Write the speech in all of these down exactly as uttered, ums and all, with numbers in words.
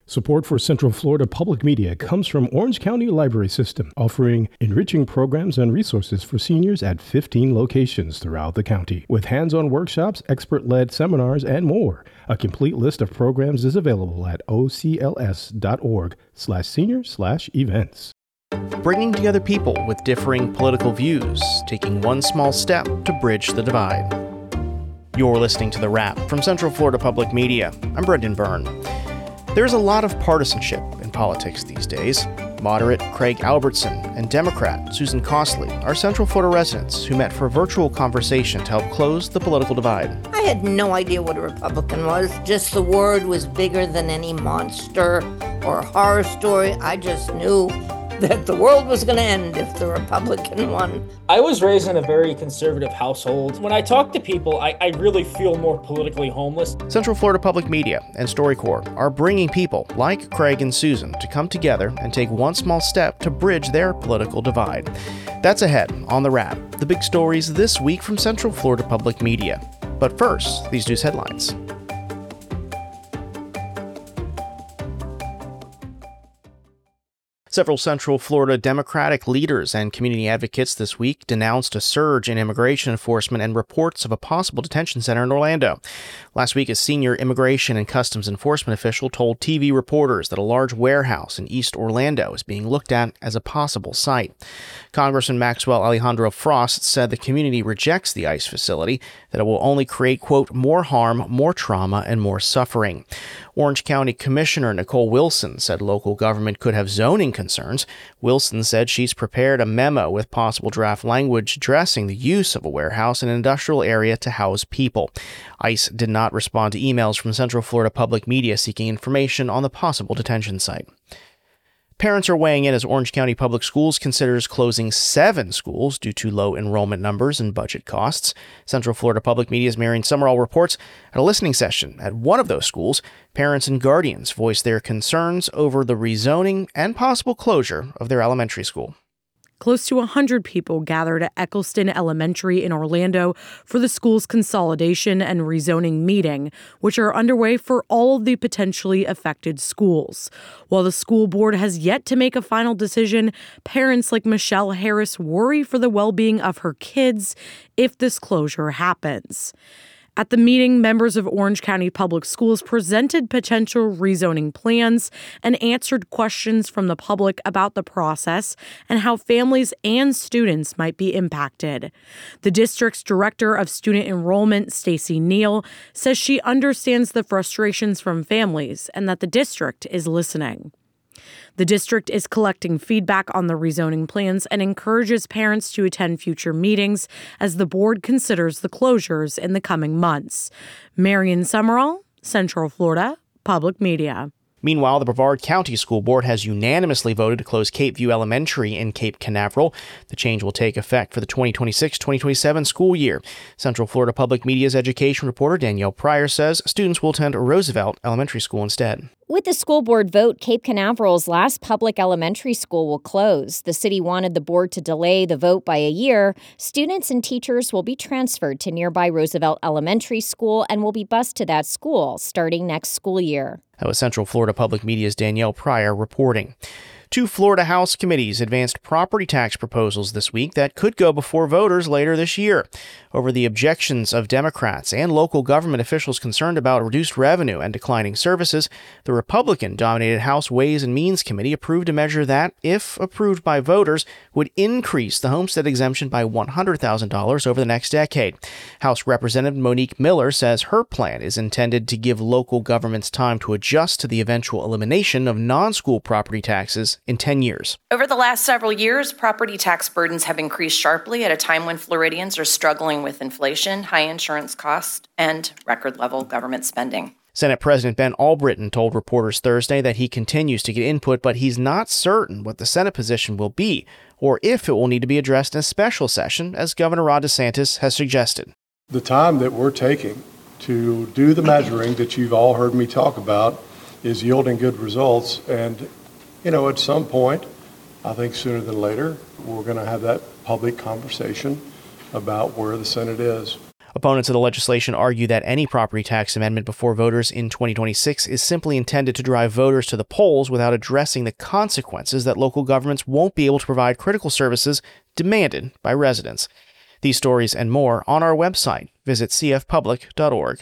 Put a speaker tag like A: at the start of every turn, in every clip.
A: Support for Central Florida Public Media comes from Orange County Library System, offering enriching programs and resources for seniors at fifteen locations throughout the county. With hands-on workshops, expert-led seminars, and more. A complete list of programs is available at ocls.org slash senior slash events.
B: Bringing together people with differing political views, taking one small step to bridge the divide. You're listening to The Wrap from Central Florida Public Media. I'm Brendan Byrne. There's a lot of partisanship in politics these days. Moderate Craig Albertson and Democrat Susan Costley are Central Florida residents who met for a virtual conversation to help close the political divide.
C: I had no idea what a Republican was. Just the word was bigger than any monster or horror story. I just knew that the world was going to end if the Republican won.
D: I was raised in a very conservative household. When I talk to people, I, I really feel more politically homeless.
B: Central Florida Public Media and StoryCorps are bringing people like Craig and Susan to come together and take one small step to bridge their political divide. That's ahead on The Wrap, the big stories this week from Central Florida Public Media. But first, these news headlines. Several Central Florida Democratic leaders and community advocates this week denounced a surge in immigration enforcement and reports of a possible detention center in Orlando. Last week, a senior immigration and customs enforcement official told T V reporters that a large warehouse in East Orlando is being looked at as a possible site. Congressman Maxwell Alejandro Frost said the community rejects the ICE facility, that it will only create, quote, more harm, more trauma, and more suffering. Orange County Commissioner Nicole Wilson said local government could have zoning concerns. Wilson said she's prepared a memo with possible draft language addressing the use of a warehouse in an industrial area to house people. ICE did not respond to emails from Central Florida Public Media seeking information on the possible detention site. Parents are weighing in as Orange County Public Schools considers closing seven schools due to low enrollment numbers and budget costs. Central Florida Public Media's Marion Summerall reports at a listening session at one of those schools, parents and guardians voiced their concerns over the rezoning and possible closure of their elementary school.
E: Close to one hundred people gathered at Eccleston Elementary in Orlando for the school's consolidation and rezoning meeting, which are underway for all of the potentially affected schools. While the school board has yet to make a final decision, parents like Michelle Harris worry for the well-being of her kids if this closure happens. At the meeting, members of Orange County Public Schools presented potential rezoning plans and answered questions from the public about the process and how families and students might be impacted. The district's director of student enrollment, Stacy Neal, says she understands the frustrations from families and that the district is listening. The district is collecting feedback on the rezoning plans and encourages parents to attend future meetings as the board considers the closures in the coming months. Marion Summerall, Central Florida Public Media.
B: Meanwhile, the Brevard County School Board has unanimously voted to close Cape View Elementary in Cape Canaveral. The change will take effect for the twenty twenty-six twenty twenty-seven school year. Central Florida Public Media's education reporter Danielle Pryor says students will attend Roosevelt Elementary School instead.
F: With the school board vote, Cape Canaveral's last public elementary school will close. The city wanted the board to delay the vote by a year. Students and teachers will be transferred to nearby Roosevelt Elementary School and will be bused to that school starting next school year.
B: That was Central Florida Public Media's Danielle Pryor reporting. Two Florida House committees advanced property tax proposals this week that could go before voters later this year. Over the objections of Democrats and local government officials concerned about reduced revenue and declining services, the Republican-dominated House Ways and Means Committee approved a measure that, if approved by voters, would increase the homestead exemption by one hundred thousand dollars over the next decade. House Representative Monique Miller says her plan is intended to give local governments time to adjust to the eventual elimination of non-school property taxes in ten years.
G: Over the last several years, property tax burdens have increased sharply at a time when Floridians are struggling with inflation, high insurance costs, and record-level government spending.
B: Senate President Ben Albritton told reporters Thursday that he continues to get input, but he's not certain what the Senate position will be or if it will need to be addressed in a special session, as Governor Ron DeSantis has suggested.
H: The time that we're taking to do the measuring that you've all heard me talk about is yielding good results. And, you know, at some point, I think sooner than later, we're going to have that public conversation about where the Senate is.
B: Opponents of the legislation argue that any property tax amendment before voters in twenty twenty-six is simply intended to drive voters to the polls without addressing the consequences that local governments won't be able to provide critical services demanded by residents. These stories and more on our website. Visit c f public dot org.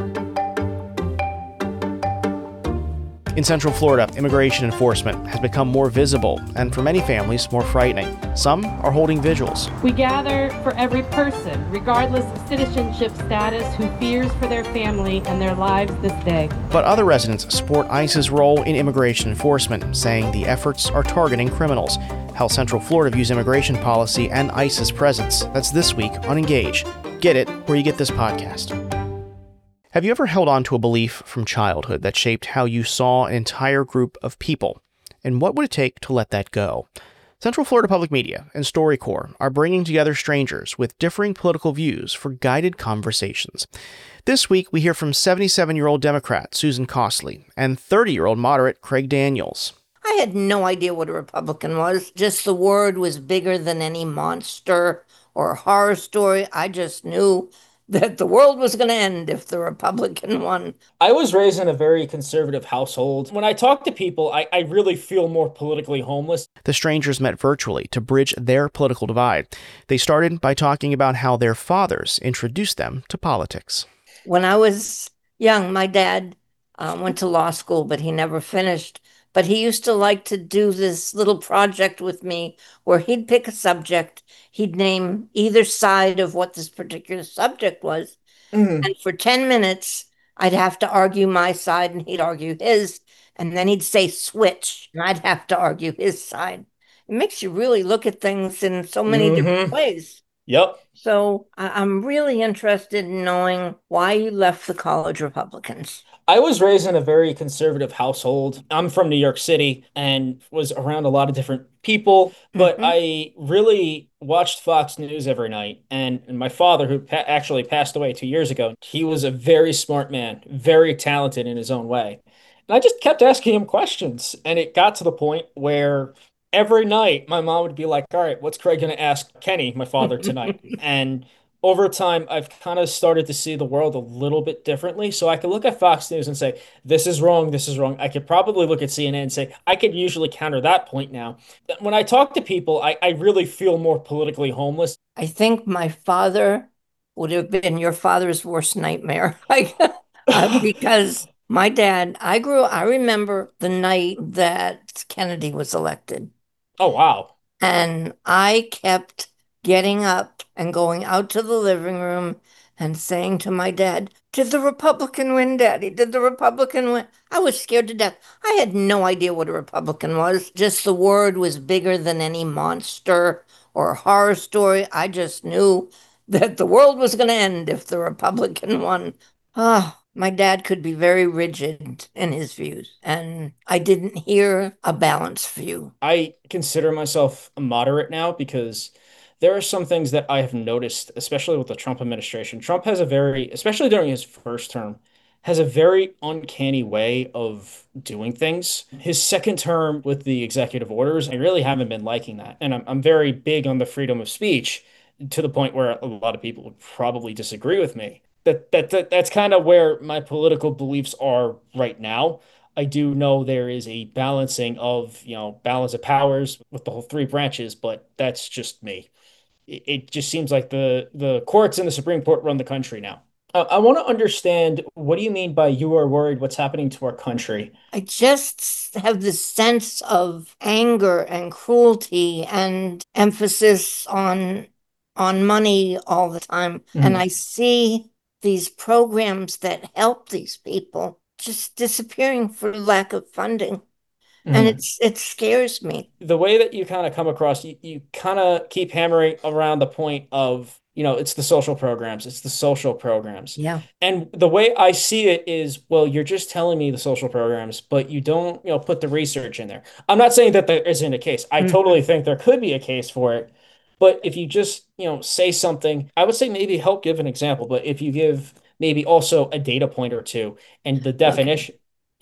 B: In Central Florida, immigration enforcement has become more visible and for many families more frightening. Some are holding vigils.
I: We gather for every person, regardless of citizenship status, who fears for their family and their lives this day.
B: But other residents support ICE's role in immigration enforcement, saying the efforts are targeting criminals. How Central Florida views immigration policy and ICE's presence. That's this week on Engage. Get it where you get this podcast. Have you ever held on to a belief from childhood that shaped how you saw an entire group of people? And what would it take to let that go? Central Florida Public Media and StoryCorps are bringing together strangers with differing political views for guided conversations. This week, we hear from seventy-seven-year-old Democrat Susan Costley and thirty-year-old moderate Craig Daniels.
C: I had no idea what a Republican was. Just the word was bigger than any monster or horror story. I just knew that the world was going to end if the Republican won.
D: I was raised in a very conservative household. When I talk to people, I, I really feel more politically homeless.
B: The strangers met virtually to bridge their political divide. They started by talking about how their fathers introduced them to politics.
C: When I was young, my dad uh, went to law school, but he never finished. But he used to like to do this little project with me where he'd pick a subject, he'd name either side of what this particular subject was. Mm-hmm. And for ten minutes, I'd have to argue my side and he'd argue his. And then he'd say switch, and I'd have to argue his side. It makes you really look at things in so many mm-hmm. different ways.
D: Yep.
C: So I'm really interested in knowing why you left the college Republicans.
D: I was raised in a very conservative household. I'm from New York City and was around a lot of different people, but mm-hmm. I really watched Fox News every night. And, and my father, who pa- actually passed away two years ago, he was a very smart man, very talented in his own way. And I just kept asking him questions. And it got to the point where every night my mom would be like, all right, what's Craig going to ask Kenny, my father, tonight? And over time, I've kind of started to see the world a little bit differently. So I could look at Fox News and say, this is wrong, this is wrong. I could probably look at C N N and say, I could usually counter that point now. When I talk to people, I, I really feel more politically homeless.
C: I think my father would have been your father's worst nightmare. Like, uh, because my dad, I grew, I remember the night that Kennedy was elected.
D: Oh, wow.
C: And I kept getting up and going out to the living room and saying to my dad, did the Republican win, Daddy? Did the Republican win? I was scared to death. I had no idea what a Republican was. Just the word was bigger than any monster or horror story. I just knew that the world was going to end if the Republican won. Ah. Oh. My dad could be very rigid in his views, and I didn't hear a balanced view.
D: I consider myself a moderate now because there are some things that I have noticed, especially with the Trump administration. Trump has a very, especially during his first term, has a very uncanny way of doing things. His second term with the executive orders, I really haven't been liking that. And I'm, I'm very big on the freedom of speech to the point where a lot of people would probably disagree with me. That, that that that's kind of where my political beliefs are right now. I do know there is a balancing of, you know, balance of powers with the whole three branches, but that's just me. It, it just seems like the, the courts and the Supreme Court run the country now. Uh, I want to understand, what do you mean by you are worried what's happening to our country?
C: I just have this sense of anger and cruelty and emphasis on, on money all the time. Mm-hmm. And I see these programs that help these people just disappearing for lack of funding. Mm-hmm. And it's it scares me.
D: The way that you kind of come across, you, you kind of keep hammering around the point of, you know, it's the social programs, it's the social programs.
C: Yeah.
D: And the way I see it is, well, you're just telling me the social programs, but you don't, you know, put the research in there. I'm not saying that there isn't a case. I mm-hmm. totally think there could be a case for it. But if you just, you know, say something, I would say maybe help give an example. But if you give maybe also a data point or two and the definition, okay.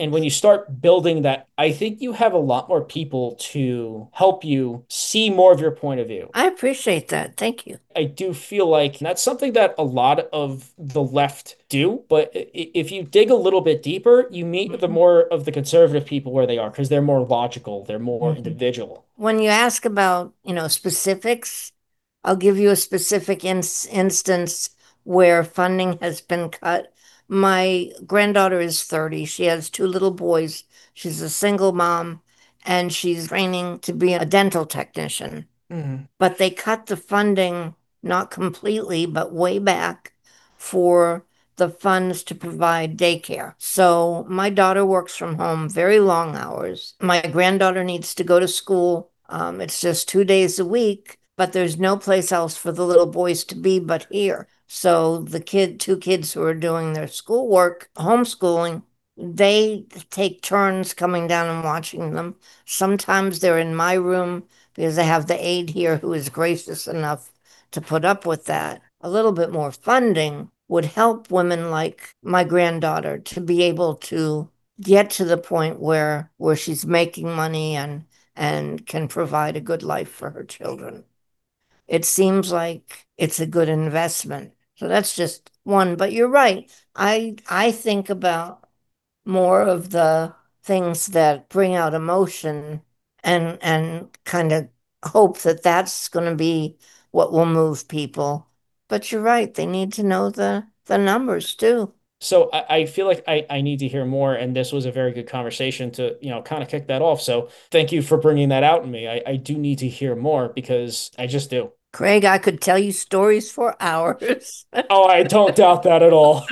D: And when you start building that, I think you have a lot more people to help you see more of your point of view.
C: I appreciate that. Thank you.
D: I do feel like that's something that a lot of the left do. But if you dig a little bit deeper, you meet the more of the conservative people where they are, because they're more logical, they're more mm-hmm. individual.
C: When you ask about, you know, specifics, I'll give you a specific in- instance where funding has been cut. My granddaughter is thirty. She has two little boys. She's a single mom, and she's training to be a dental technician. Mm-hmm. But they cut the funding, not completely, but way back, for the funds to provide daycare. So my daughter works from home very long hours. My granddaughter needs to go to school. Um, it's just two days a week, but there's no place else for the little boys to be but here. So the kid, two kids who are doing their schoolwork, homeschooling, they take turns coming down and watching them. Sometimes they're in my room because I have the aide here who is gracious enough to put up with that. A little bit more funding would help women like my granddaughter to be able to get to the point where, where she's making money and, and can provide a good life for her children. It seems like it's a good investment. So that's just one. But you're right. I I think about more of the things that bring out emotion and and kind of hope that that's going to be what will move people. But you're right. They need to know the, the numbers too.
D: So I, I feel like I, I need to hear more. And this was a very good conversation to, you know, kind of kick that off. So thank you for bringing that out in me. I, I do need to hear more because I just do.
C: Craig, I could tell you stories for hours.
D: Oh, I don't doubt that at all.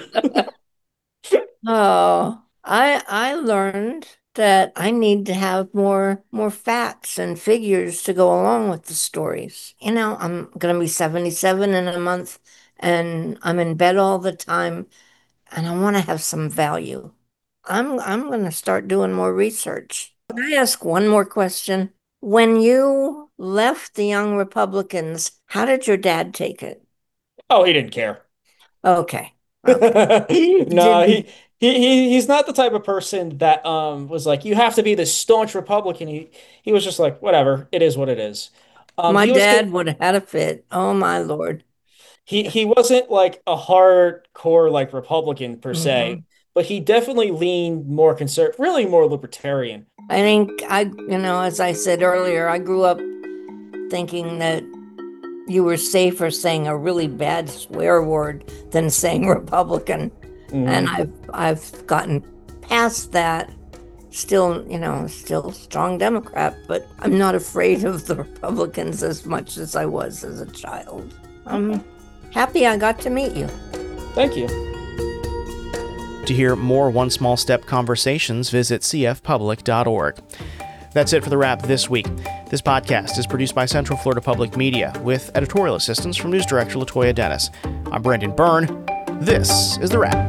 C: Oh, I I learned that I need to have more more facts and figures to go along with the stories. You know, I'm going to be seventy-seven in a month, and I'm in bed all the time, and I want to have some value. I'm I'm going to start doing more research. Can I ask one more question? When you left the Young Republicans, how did your dad take it?
D: Oh, he didn't care.
C: Okay. okay.
D: No, he, he he he's not the type of person that um was like, you have to be the staunch Republican. He he was just like, whatever, it is what it is.
C: Um, my dad good. would have had a fit. Oh my Lord.
D: He he wasn't like a hardcore like Republican per mm-hmm. se, but he definitely leaned more conservative, really more libertarian.
C: I think I, you know, as I said earlier, I grew up thinking that you were safer saying a really bad swear word than saying Republican. Mm-hmm. And I've I've gotten past that. Still, you know, still strong Democrat, but I'm not afraid of the Republicans as much as I was as a child. I'm happy I got to meet you.
D: Thank you.
B: To hear more One Small Step conversations, visit c f public dot org. That's it for The Wrap this week. This podcast is produced by Central Florida Public Media with editorial assistance from News Director Latoya Dennis. I'm Brendan Byrne. This is The Wrap.